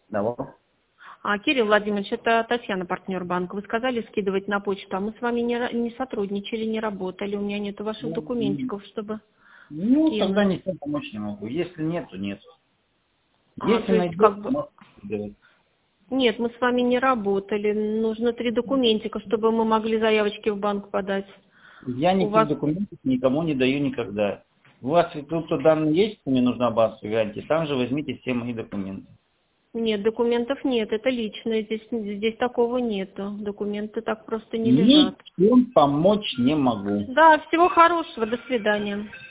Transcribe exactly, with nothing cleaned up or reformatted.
Давай. А, Кирилл Владимирович, это Татьяна, партнер банка. Вы сказали скидывать на почту, а мы с вами не, ра- не сотрудничали, не работали. У меня нету ваших Ну, м, документиков, чтобы ну, скинуть. тогда ничем помочь не могу. Если нет, то нет. А, Если то есть найдешь, как бы... можешь скидывать. Нет, мы с вами не работали. Нужно три документика, чтобы мы могли заявочки в банк подать. Я У никаких вас документов никому не даю никогда. У вас тут данные есть, что мне нужна банковская гарантия, там же возьмите все мои документы. нет, документов нет, это личное, здесь, здесь такого нету. Документы так просто не лежат. Ничем помочь не могу. Да, всего хорошего, до свидания.